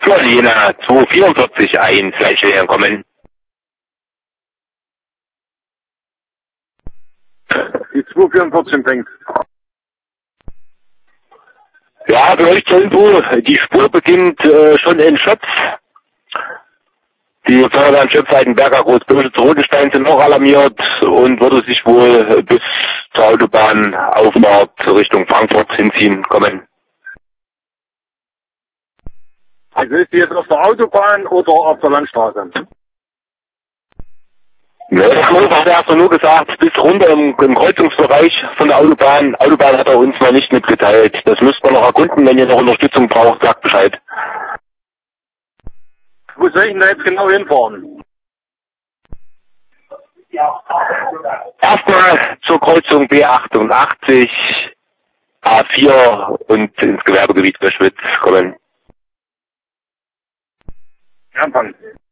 Victor Lena 244 1, Leitstelle kommen. Die 244 empfängt. Ja, für euch zur Info, die Spur beginnt schon in Schöpf. Die Feuerwehr Schöpfheitenberger, Großböse zu Rodenstein sind auch alarmiert und würde sich wohl bis zur Autobahn Auffahrt Richtung Frankfurt hinziehen kommen. Also ist die jetzt auf der Autobahn oder auf der Landstraße? Ja, der Anruf hat erst nur gesagt, bis runter im Kreuzungsbereich von der Autobahn. Autobahn hat er uns noch nicht mitgeteilt. Das müsst man noch erkunden, wenn ihr noch Unterstützung braucht, sagt Bescheid. Wo soll ich denn da jetzt genau hinfahren? Erstmal zur Kreuzung B88, A4 und ins Gewerbegebiet Beschwitz kommen. Anfangen.